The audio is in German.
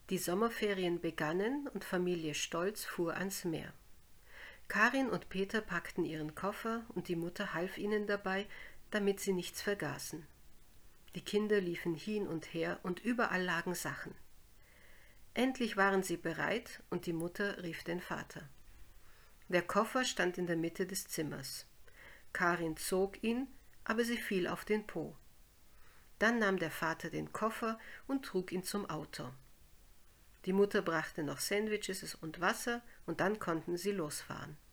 Die Sommerferien begannen und Familie Stolz fuhr ans Meer. Karin und Peter packten ihren Koffer und die Mutter half ihnen dabei, damit sie nichts vergaßen. Die Kinder liefen hin und her und überall lagen Sachen. Endlich waren sie bereit und die Mutter rief den Vater. Der Koffer stand in der Mitte des Zimmers. Karin zog ihn, aber sie fiel auf den Po. Dann nahm der Vater den Koffer und trug ihn zum Auto. Die Mutter brachte noch Sandwiches und Wasser und dann konnten sie losfahren.